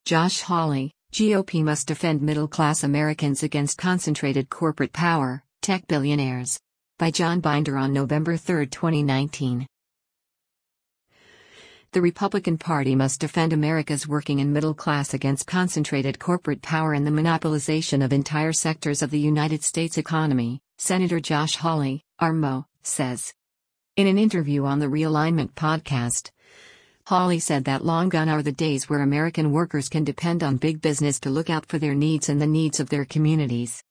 Josh Hawley, GOP must defend middle-class Americans against concentrated corporate power, tech billionaires. By John Binder on November 3, 2019. The Republican Party must defend America's working and middle class against concentrated corporate power and the monopolization of entire sectors of the United States economy, Senator Josh Hawley, RMO, says. In an interview on the Realignment podcast, Hawley said that long gone are the days where American workers can depend on big business to look out for their needs and the needs of their communities.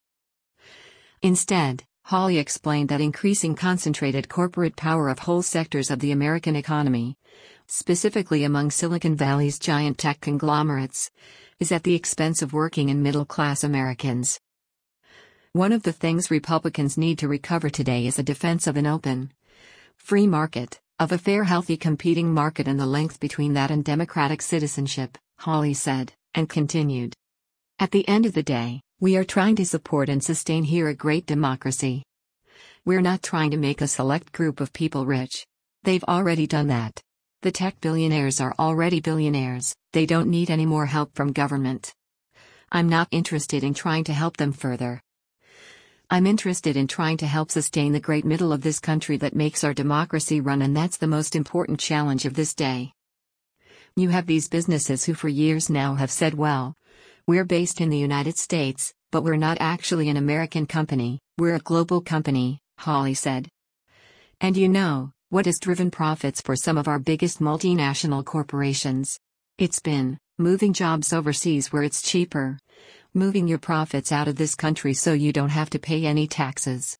Instead, Hawley explained that increasing concentrated corporate power of whole sectors of the American economy, specifically among Silicon Valley's giant tech conglomerates, is at the expense of working and middle-class Americans. One of the things Republicans need to recover today is a defense of an open, free market, of a fair, healthy competing market, and the length between that and democratic citizenship, Hawley said, and continued. At the end of the day, we are trying to support and sustain here a great democracy. We're not trying to make a select group of people rich. They've already done that. The tech billionaires are already billionaires, they don't need any more help from government. I'm not interested in trying to help them further. I'm interested in trying to help sustain the great middle of this country that makes our democracy run, and that's the most important challenge of this day. You have these businesses who for years now have said, well, we're based in the United States, but we're not actually an American company, we're a global company, Hawley said. And you know, what has driven profits for some of our biggest multinational corporations? It's been moving jobs overseas where it's cheaper. Moving your profits out of this country so you don't have to pay any taxes.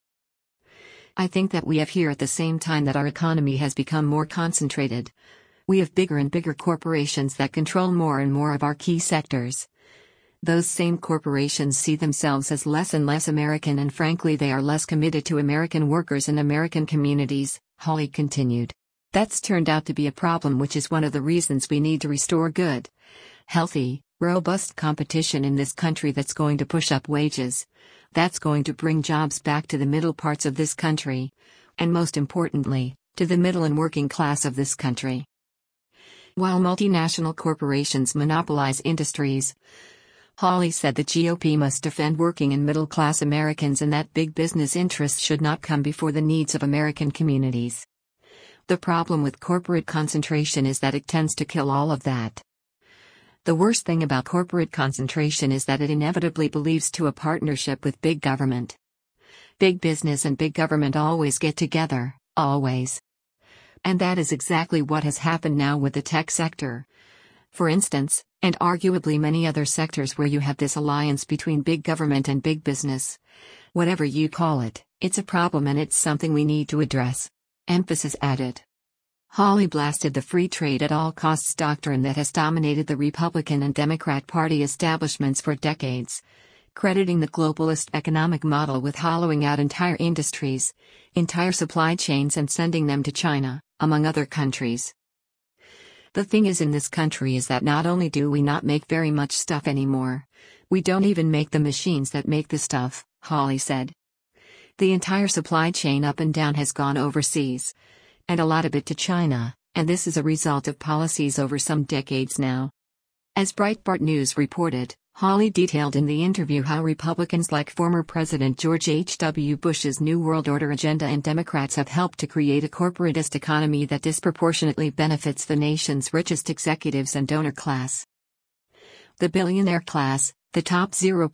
I think that we have here at the same time that our economy has become more concentrated. We have bigger and bigger corporations that control more and more of our key sectors. Those same corporations see themselves as less and less American, and frankly they are less committed to American workers and American communities, Hawley continued. That's turned out to be a problem, which is one of the reasons we need to restore good, healthy, robust competition in this country that's going to push up wages, that's going to bring jobs back to the middle parts of this country, and most importantly, to the middle and working class of this country. While multinational corporations monopolize industries, Hawley said the GOP must defend working and middle-class Americans, and that big business interests should not come before the needs of American communities. The problem with corporate concentration is that it tends to kill all of that. The worst thing about corporate concentration is that it inevitably believes to a partnership with big government. Big business and big government always get together, always. And that is exactly what has happened now with the tech sector. For instance, and arguably many other sectors where you have this alliance between big government and big business. Whatever you call it, it's a problem, and it's something we need to address. Emphasis added. Hawley blasted the free trade at all costs doctrine that has dominated the Republican and Democrat Party establishments for decades, crediting the globalist economic model with hollowing out entire industries, entire supply chains, and sending them to China, among other countries. The thing is, in this country is that not only do we not make very much stuff anymore, we don't even make the machines that make the stuff, Hawley said. The entire supply chain up and down has gone overseas, and a lot of it to China, and this is a result of policies over some decades now. As Breitbart News reported, Hawley detailed in the interview how Republicans like former President George H.W. Bush's New World Order agenda and Democrats have helped to create a corporatist economy that disproportionately benefits the nation's richest executives and donor class. The billionaire class, the top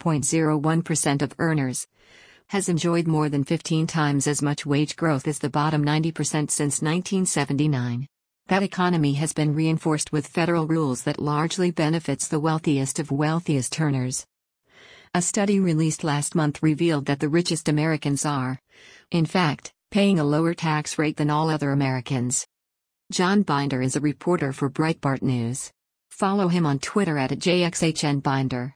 0.01% of earners, has enjoyed more than 15 times as much wage growth as the bottom 90% since 1979. That economy has been reinforced with federal rules that largely benefits the wealthiest of wealthiest earners. A study released last month revealed that the richest Americans are, in fact, paying a lower tax rate than all other Americans. John Binder is a reporter for Breitbart News. Follow him on Twitter @JXHNBinder.